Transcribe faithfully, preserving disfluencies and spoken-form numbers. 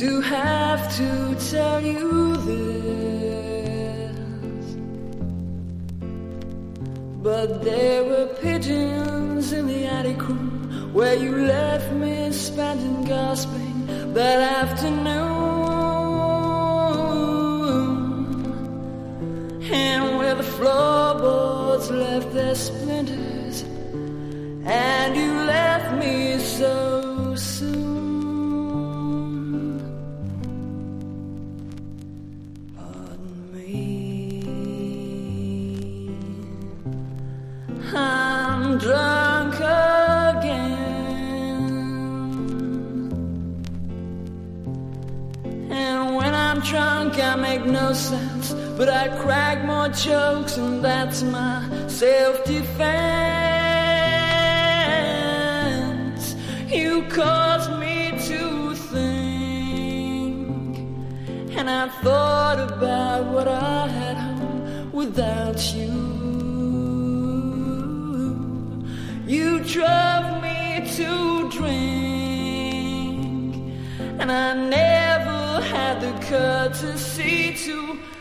to have to tell you this, but there were pigeons in the attic room where you left me spent and gasping that afternoon, and where the floorboards left their splinters and you left me so soon. I'm drunk again, and when I'm drunk I make no sense, but I crack more jokes, and that's my self-defense. You caused me to think, and I thought about what I had home without you. You drove me to drink, and I never had the courtesy to